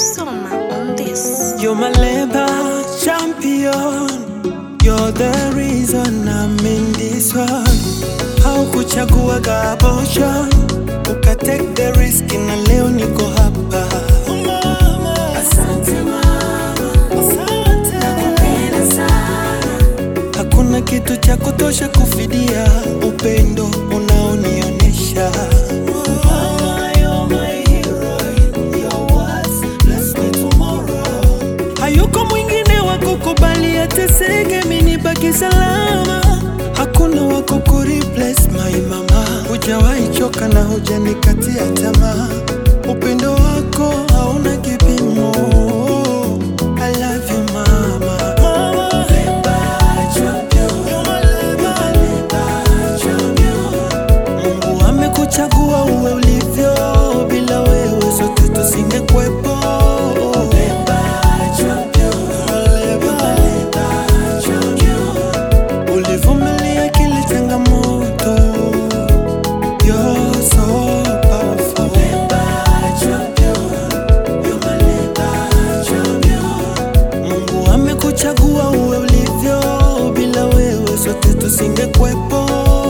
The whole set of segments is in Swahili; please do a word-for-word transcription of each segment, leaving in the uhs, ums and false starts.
Soma on this. You're my labor champion. You're the reason I'm in this one. Haukuchaguaga abortion, uka take the risk na leo niko hapa. Asante mama, asante, nakupenda sana. Hakuna kitu cha kutosha kufidia upendo unaonionyesha. Mama, you're my hero. Your words bless me tomorrow. Hayuko mwingine wa kukubali ateseke mimi nibaki salama. Hakuna wa kukureplace my mama. Hujawahi choka na hujanikatia tamaa. Upendo wako hauna kipimo. I love you mama. Mama, labor champion. You're my labor champion. Mungu amekuchagua uwe ulivyo. Bila wewe sote tusingekuwepo. Chagua uwe ulivyo, bila wewe sote tusingekuwepo.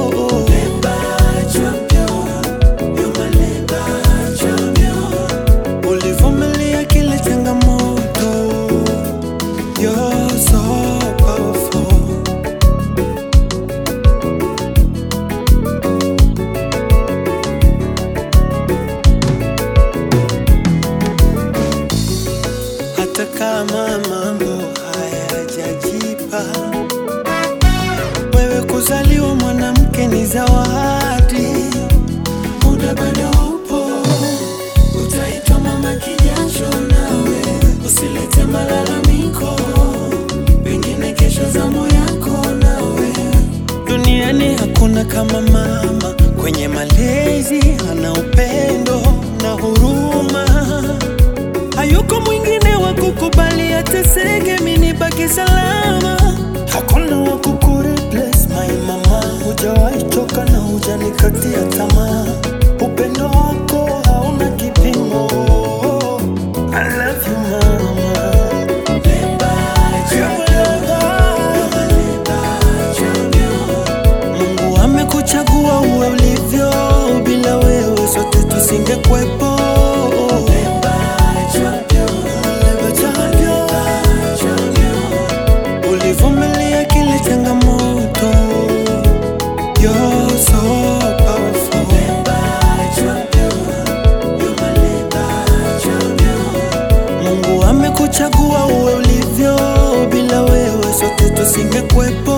Ulivumilia kila changamoto. You're so powerful. Hata kama mambo hayajajipa, wewe kuzaliwa mwanamke ni zawadi. Muda bado upo, utaitwa mama kijasho nawe. Usilete malalamiko, pengine kesho zamu yako nawe. Duniani hakuna kama mama, kwenye malezi ana upendo na huruma. Hayuko mwingine wa kukubali ateseke mimi nibaki salama. Hakuna wa kukureplace my mama. Hujawahi choka na hujanikatia tamaa. Upendo wako hauna kipimo. I love you mama. Mungu amekuchagua uwe ulivyo. Bila wewe sote tusingekuwepo. Ulivumilia kila changamoto. You're so powerful. Mungu amekuchagua uwe ulivyo. Bila wewe sote tusingekuwepo.